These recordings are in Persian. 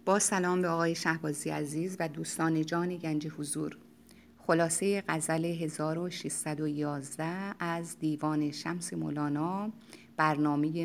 با سلام به آقای شهبازی عزیز و دوستان جان گنج حضور. خلاصه غزل 1611 از دیوان شمس مولانا، برنامه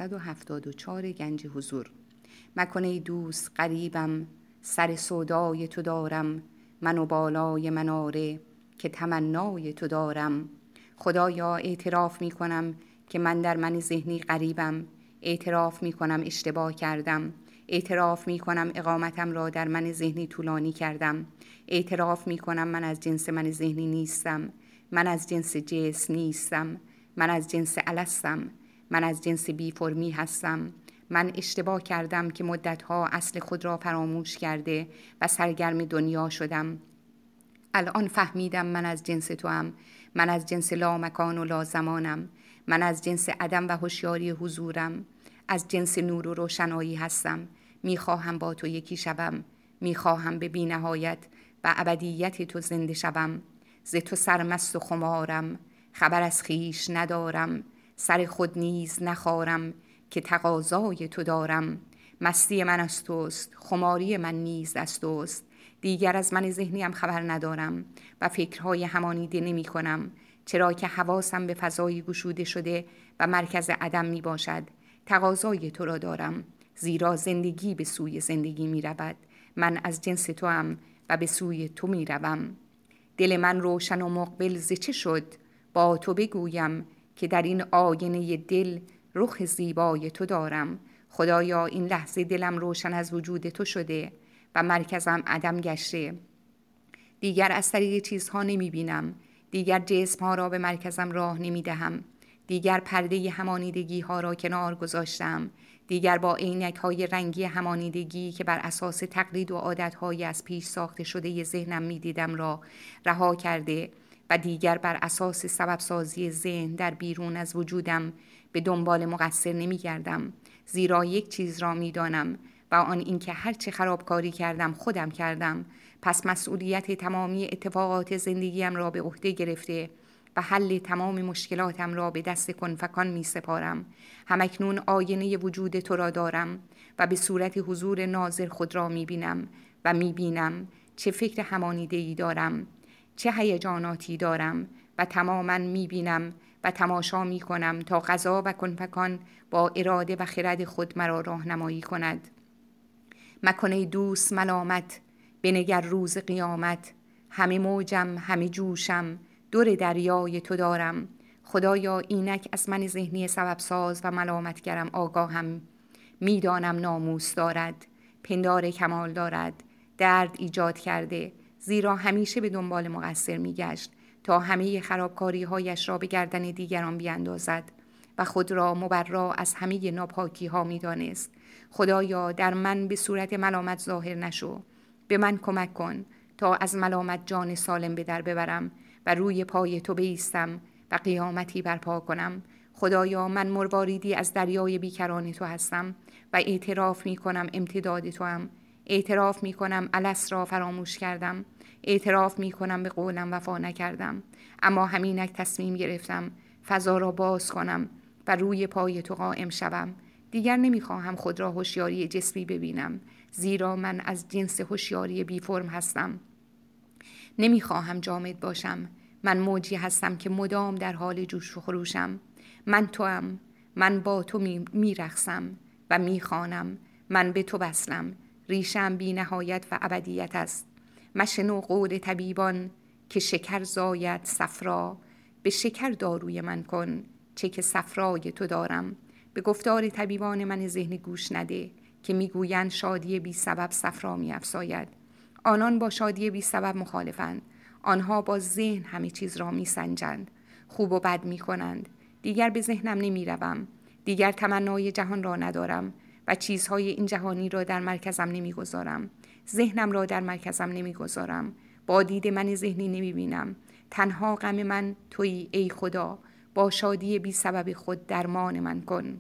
974 گنج حضور. مکن ای دوست غریبم، سر سودای تو دارم، من و بالای مناره که تمنای تو دارم. خدایا اعتراف می کنم که من در من ذهنی غریبم، اعتراف می کنم اشتباه کردم، اعتراف می کنم اقامتم را در من ذهنی طولانی کردم، اعتراف می کنم من از جنس من ذهنی نیستم، من از جنس جسم نیستم، من از جنس الستم، من از جنس بی فرمی هستم. من اشتباه کردم که مدتها اصل خود را فراموش کرده و سرگرم دنیا شدم. الان فهمیدم من از جنس توام، من از جنس لا مکان و لا زمانم، من از جنس عدم و هوشیاری حضورم، از جنس نور و روشنایی هستم. میخواهم با تو یکی شوم، میخواهم به بی نهایت و ابدیت تو زنده شوم. ز تو سرمست و خمارم، خبر از خویش ندارم، سر خود نیز نخارم که تقاضای تو دارم. مستی من از توست، خماری من نیز از توست، دیگر از من ذهنیم خبر ندارم و فکرهای همانیده نمی کنم، چرا که حواسم به فضای گشوده شده و مرکز عدم می باشد. تقاضای تو را دارم، زیرا زندگی به سوی زندگی می رود. من از جنس تو هم و به سوی تو می روم. دل من روشن و مقبل ز چه شد؟ با تو بگویم که در این آینه دل رخ زیبای تو دارم. خدایا این لحظه دلم روشن از وجود تو شده و مرکزم عدم گشته. دیگر از طریق چیزها نمی بینم، دیگر جسمها را به مرکزم راه نمی دهم، دیگر پرده همانیدگی ها را کنار گذاشتم، دیگر با عینک های رنگی همانیدگی که بر اساس تقلید و عادت های از پیش ساخته شده ی ذهنم می دیدم را رها کرده و دیگر بر اساس سبب سازی ذهن در بیرون از وجودم به دنبال مقصر نمی گردم، زیرا یک چیز را می دانم و آن اینکه هر چه خرابکاری کردم خودم کردم. پس مسئولیت تمامی اتفاقات زندگیم را به عهده گرفته و حل تمام مشکلاتم را به دست کنفکان می سپارم. همکنون آینه وجود تو را دارم و به صورت حضور ناظر خود را می بینم و می بینم چه فکر همانیده‌ای دارم، چه هیجاناتی دارم و تماما می بینم و تماشا می کنم تا قضا و کنفکان با اراده و خرد خود مرا راهنمایی کند. مکن ای دوست ملامت، بنگر روز قیامت، همه موجم همه جوشم، دور دریای تو دارم. خدایا اینک از من ذهنی سبب ساز و ملامتگرم آگاهم، میدانم ناموس دارد، پندار کمال دارد، درد ایجاد کرده، زیرا همیشه به دنبال مقصر میگشت تا همه خرابکاری هایش را به گردن دیگران بیاندازد و خود را مبرا از همه ناپاکی ها میدانست. خدایا در من به صورت ملامت ظاهر نشو، به من کمک کن تا از ملامت جان سالم به در ببرم و روی پای تو بایستم و قیامتی برپا کنم. خدایا من مرواریدی از دریای بیکران تو هستم و اعتراف می کنم امتداد تو هم، اعتراف می کنم الست را فراموش کردم، اعتراف می کنم به قولم وفا نکردم، اما همینک تصمیم گرفتم فضا را باز کنم و روی پای تو قائم شوم. دیگر نمیخواهم خود را هوشیاری جسمی ببینم، زیرا من از جنس هوشیاری بی فرم هستم. نمیخواهم جامد باشم، من موجی هستم که مدام در حال جوش و خروشم. من توام، من با تو میرقصم و میخوانم، من به تو وصلم، ریشم بی نهایت و ابدیت است. مشنو قول طبیبان که شکر زاید صفرا، به شکر داروی من کن چه که صفرای تو دارم. به گفتار طبیبان من ذهن گوش نده که میگویند شادی بی سبب صفرا میافزاید. آنان با شادی بی سبب مخالفند، آنها با ذهن همه چیز را میسنجند، خوب و بد میکنند. دیگر به ذهنم نمیروم، دیگر تمنای جهان را ندارم و چیزهای این جهانی را در مرکزم نمیگذارم، ذهنم را در مرکزم نمیگذارم، با دید من ذهنی نمیبینم. تنها غم من تویی ای خدا، با شادی بی سبب خود درمان من کن.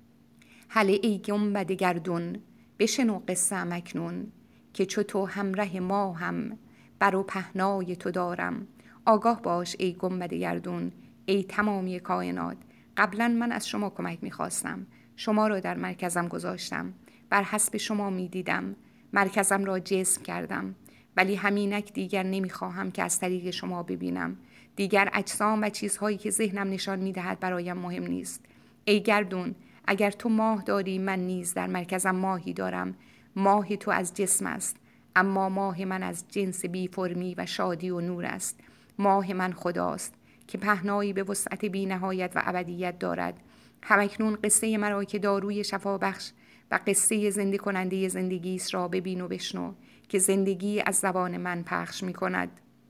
هله ای گنبد گردون، بشنو قصه ام اکنون، که چو تو همره ما هم بر و پهنای تو دارم. آگاه باش ای گنبد گردون، ای تمامی کائنات، قبلا من از شما کمک میخواستم، شما را در مرکزم گذاشتم، بر حسب شما میدیدم، مرکزم را جسم کردم، ولی همینک دیگر نمیخواهم که از طریق شما ببینم. دیگر اجسام و چیزهایی که ذهنم نشان میدهد برایم مهم نیست. ای گردون، اگر تو ماه داری، من نیز در مرکزم ماهی دارم. ماه تو از جسم است، اما ماه من از جنس بی فرمی و شادی و نور است. ماه من خداست که پهنایی به وسعت بی نهایت و ابدیت دارد. همکنون قصه مرا که داروی شفابخش و قصه زنده کننده زندگی است را ببین و بشنو که زندگی از زبان من پخش می کند.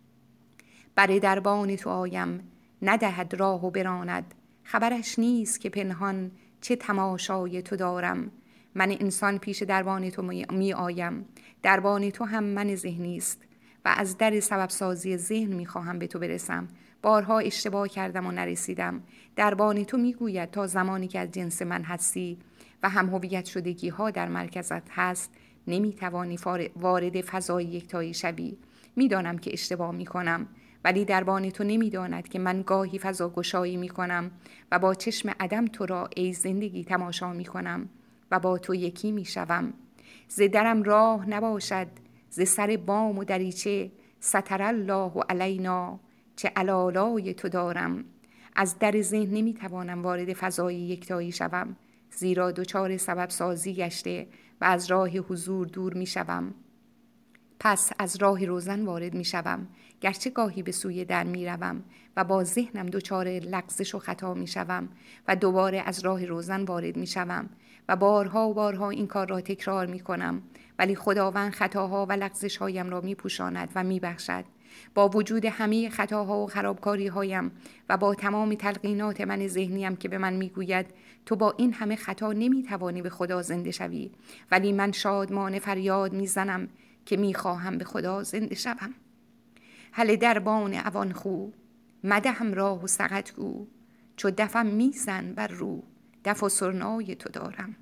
بر دربان تو آیم، ندهد راه و براند. خبرش نیست که پنهان چه تماشای تو دارم. من انسان پیش دربان تو می آیم. دربان تو هم من ذهنی است و از در سبب سازی ذهن می خواهم به تو برسم. بارها اشتباه کردم و نرسیدم. دربان تو می گوید تا زمانی که از جنس من هستی و هم هویت شدگی ها در مرکزت هست، نمی توانی وارد فضای یکتایی شوی. می دانم که اشتباه می کنم، ولی دربان تو نمی داند که من گاهی فضا گشایی می کنم و با چشم عدم تو را ای زندگی تماشا می کنم و با تو یکی می شوم. ز درم راه نباشد، ز سر بام و دریچه، ستر الله علینا، چه علالای تو دارم. از در ذهن نمی توانم وارد فضای یکتایی شوم، زیرا دچار سبب سازی گشته و از راه حضور دور می شوم. پس از راه روزن وارد می شوم، گرچه گاهی به سوی در می روم و با ذهنم دچار لغزش و خطا می شوم و دوباره از راه روزن وارد می شوم و بارها و بارها این کار را تکرار می کنم، ولی خداوند خطاها و لغزش هایم را می پوشاند و می بخشد. با وجود همه خطاها و خرابکاری هایم و با تمام تلقینات من ذهنیم که به من می گوید تو با این همه خطا نمی توانی به خدا زنده شوی، ولی من شادمانه فریاد می زنم که می خواهم به خدا زنده شوم. هله دربان اوان خو، مدهم راه و سقط گو. چو دفم می زن بر رو، دف و سرنای تو دارم.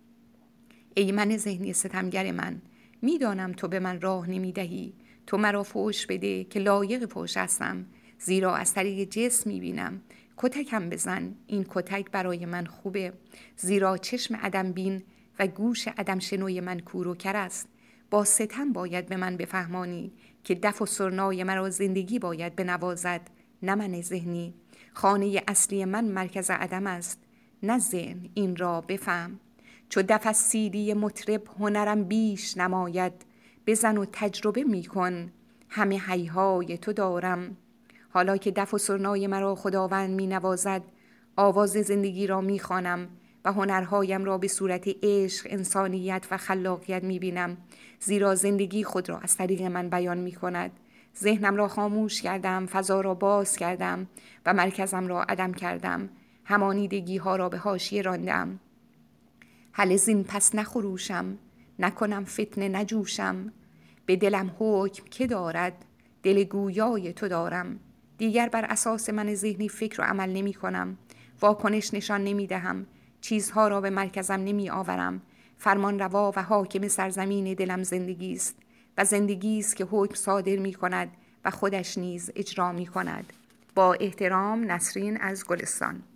ای من ذهنی ستمگر من، می دانم تو به من راه نمی دهی. تو مرا فوش بده که لایق فوش هستم، زیرا از طریق جسم می بینم. کتکم بزن، این کتک برای من خوبه، زیرا چشم عدم بین و گوش عدم شنوی من کور و کر است. با ستم باید به من بفهمانی که دف و سرنای مرا زندگی باید بنوازد، نه من ذهنی. خانه اصلی من مرکز عدم است، نه ذهن. این را بفهم. چو دف از سیلی مطرب هنرم بیش نماید، بزن و تجربه می کن، همه هیهای تو دارم. حالا که دف و سرنای مرا خداوند می نوازد، آواز زندگی را می خوانم و هنرهایم را به صورت عشق، انسانیت و خلاقیت می بینم، زیرا زندگی خود را از طریق من بیان می کند. ذهنم را خاموش کردم، فضا را باز کردم و مرکزم را عدم کردم. همانیدگی ها را به حاشیه راندم. هله زین پس نخروشم، نکنم فتنه، نجوشم. به دلم حکم که دارد، دل گویای تو دارم. دیگر بر اساس من ذهنی فکر و عمل نمی کنم، واکنش نشان نمی دهم، چیزها را به مرکزم نمی آورم. فرمان روا و حاکم سرزمین دلم زندگی است و زندگی است که حکم صادر می کند و خودش نیز اجرا می کند. با احترام، نسرین از گلستان.